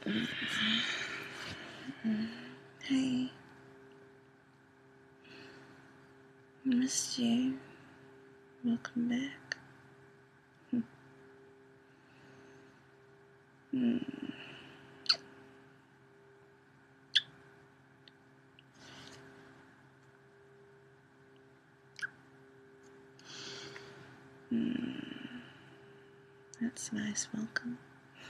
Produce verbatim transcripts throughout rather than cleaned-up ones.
Hey, missed you. Welcome back. Hmm. Hmm. That's a nice welcome.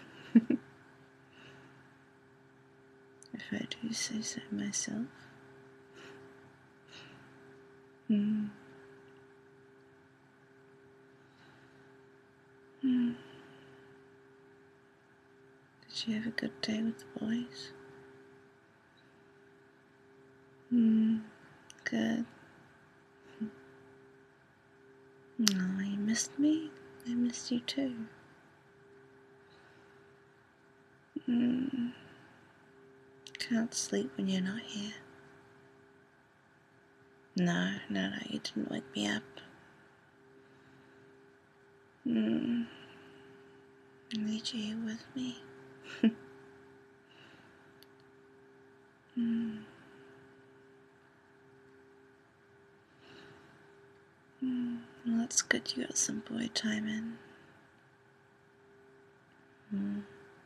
If I do say so myself. Hmm. Hmm. Did you have a good day with the boys? Hmm. Good. Oh, you missed me? I missed you too. Hmm. Can't sleep when you're not here. No, no, no, you didn't wake me up. Hmm. I need you here with me. Hmm. Hmm. Well, it's good you got some boy time in. Hmm.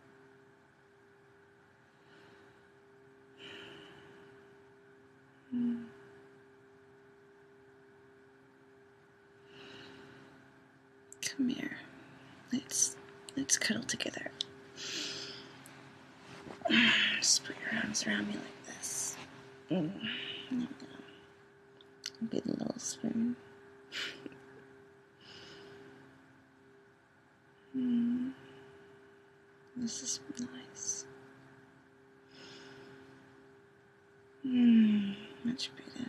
Hmm. Come here. Let's let's cuddle together. Just put your arms around me like this. Mm. There we go. Get a little spoon. Mm. This is nice. Mm. Much better.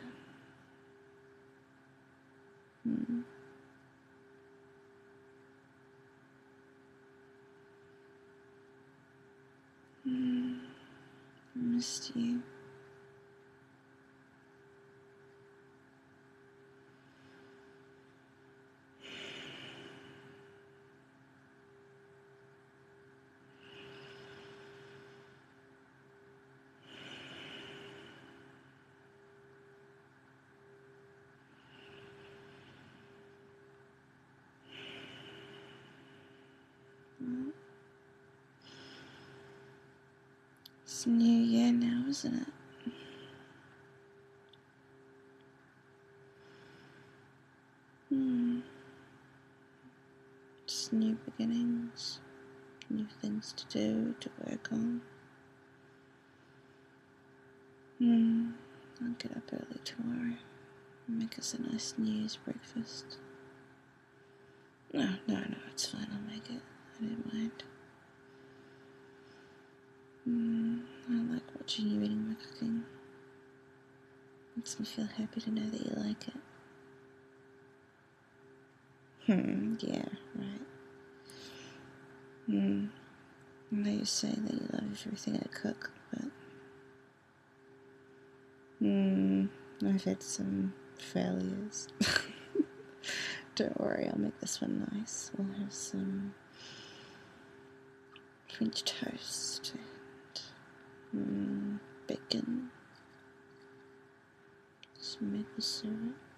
Mm. Mm. I missed you. Well, it's a new year now, isn't it? Hmm. It's new beginnings, new things to do, to work on. Hmm. I'll get up early tomorrow and make us a nice New Year's breakfast. No, no, no, it's fine, I'll make it. I don't mind. Hmm. I like watching you eating my cooking. Makes me feel happy to know that you like it. Hmm, yeah, right. Hmm. I know you say that you love everything I cook, but... Hmm, I've had some failures. Don't worry, I'll make this one nice. We'll have some French toast and mm, bacon, some maple syrup.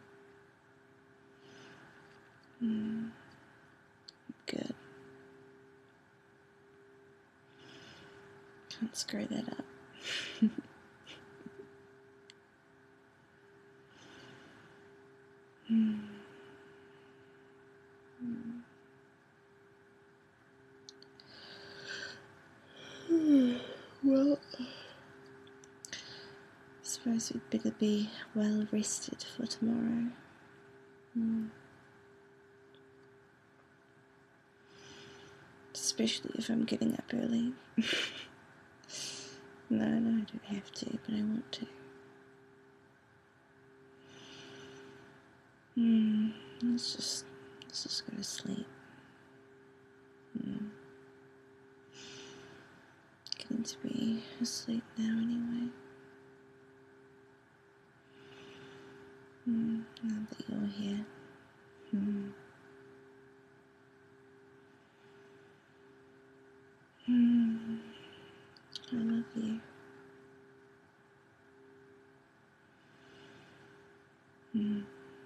Mm, good. Can't screw that up. mm. Mm. Well, I suppose we'd better be well rested for tomorrow. Mm. Especially if I'm getting up early. No, no, I don't have to, but I want to. Hmm, let's just, let's just go to sleep. Hmm. Getting to be asleep now anyway. Hmm, now that you're here. Hmm. Hmm. you. Mm.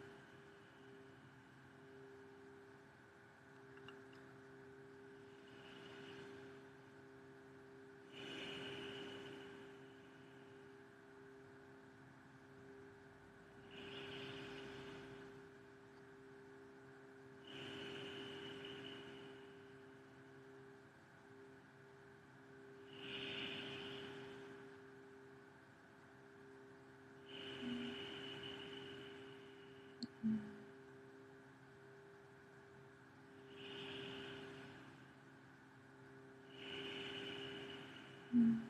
Mm.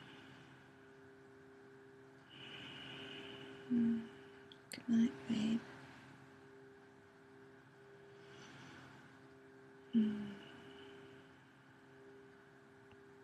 Mm. Good night, babe.